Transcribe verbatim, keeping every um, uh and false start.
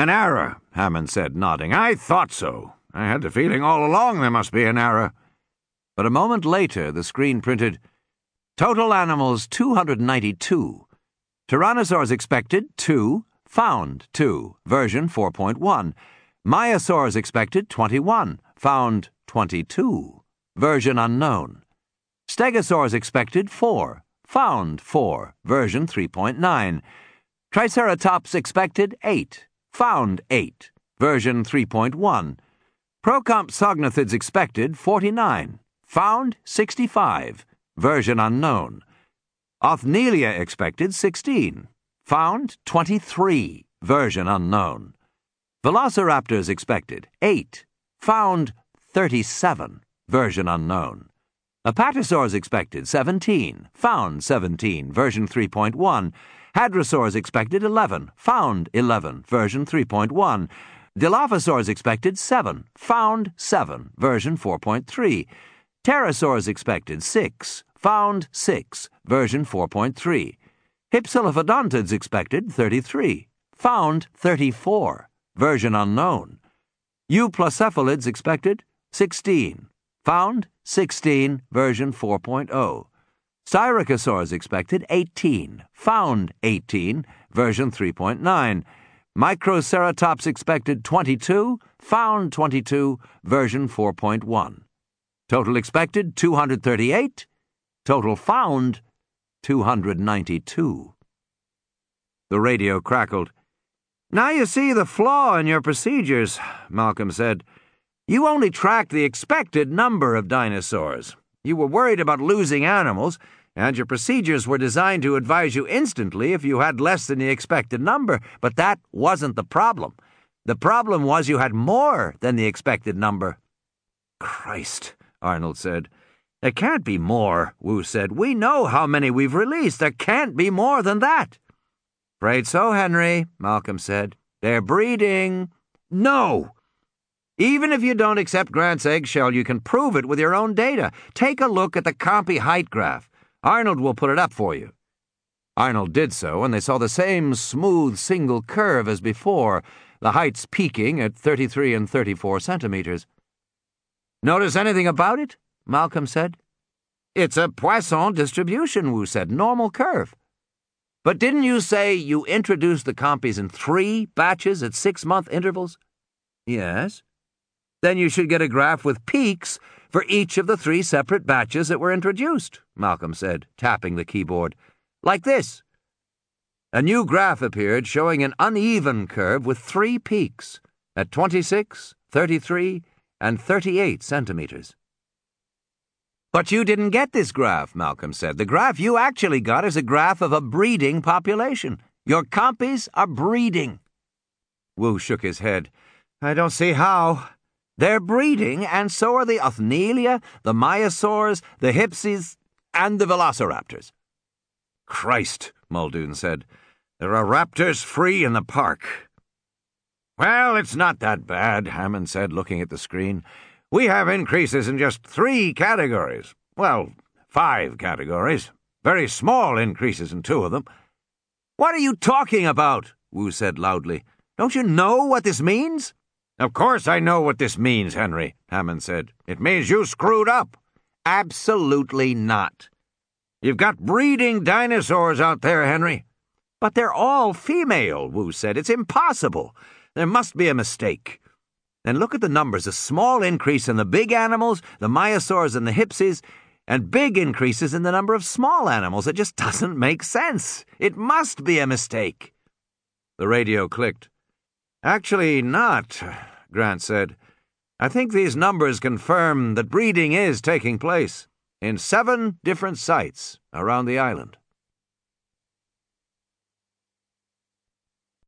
An error, Hammond said, nodding. I thought so. I had the feeling all along there must be an error. But a moment later, the screen printed, total animals two hundred ninety-two. Tyrannosaurs expected, two. Found, two. Version four point one. Maiasaurs expected, twenty-one. Found, twenty-two. Version unknown. Stegosaurs expected, four. Found, four. Version three point nine. Triceratops expected, eight. Found, eight. Version three point one. Procompsognathids expected, forty-nine. Found, sixty-five. Version unknown. Othnielia expected, sixteen. Found, twenty-three. Version unknown. Velociraptors expected, eight. Found, thirty-seven. Version unknown. Apatosaurs expected, seventeen. Found, seventeen. Version three point one. Hadrosaurs expected, eleven. Found, eleven. Version three point one. Dilophosaurs expected, seven. Found, seven. Version four point three. Pterosaurs expected, six. Found, six. Version four point three. Hypsilophodontids expected, thirty-three. Found, thirty-four. Version unknown. Euploscephalids expected, sixteen. Found, sixteen. Version four point oh. Styracosaurs expected, eighteen. Found, eighteen. Version three point nine. Microceratops expected, twenty-two. Found, twenty-two. Version four point one. Total expected, two hundred thirty-eight. Total found, two hundred ninety-two. The radio crackled. Now you see the flaw in your procedures, Malcolm said. You only tracked the expected number of dinosaurs. You were worried about losing animals, and your procedures were designed to advise you instantly if you had less than the expected number, but that wasn't the problem. The problem was you had more than the expected number. Christ, Arnold said. There can't be more, Wu said. We know how many we've released. There can't be more than that. Afraid so, Henry, Malcolm said. They're breeding. No! Even if you don't accept Grant's eggshell, you can prove it with your own data. Take a look at the Compy height graph. Arnold will put it up for you. Arnold did so, and they saw the same smooth single curve as before, the heights peaking at thirty-three and thirty-four centimeters. Notice anything about it? Malcolm said. It's a Poisson distribution, Wu said. Normal curve. But didn't you say you introduced the Compies in three batches at six-month intervals? Yes. Then you should get a graph with peaks for each of the three separate batches that were introduced, Malcolm said, tapping the keyboard. Like this. A new graph appeared showing an uneven curve with three peaks at twenty-six, thirty-three, and thirty-eight centimeters. But you didn't get this graph, Malcolm said. The graph you actually got is a graph of a breeding population. Your Compies are breeding. Wu shook his head. I don't see how. They're breeding, and so are the Othnielia, the Maiasaurs, the Hypsies, and the Velociraptors. Christ, Muldoon said. There are raptors free in the park. Well, it's not that bad, Hammond said, looking at the screen. We have increases in just three categories. Well, five categories. Very small increases in two of them. What are you talking about? Wu said loudly. Don't you know what this means? Of course I know what this means, Henry, Hammond said. It means you screwed up. Absolutely not. You've got breeding dinosaurs out there, Henry. But they're all female, Wu said. It's impossible. There must be a mistake. And look at the numbers. A small increase in the big animals, the Maiasaurs and the Hypsies, and big increases in the number of small animals. It just doesn't make sense. It must be a mistake. The radio clicked. Actually not, Grant said. I think these numbers confirm that breeding is taking place in seven different sites around the island.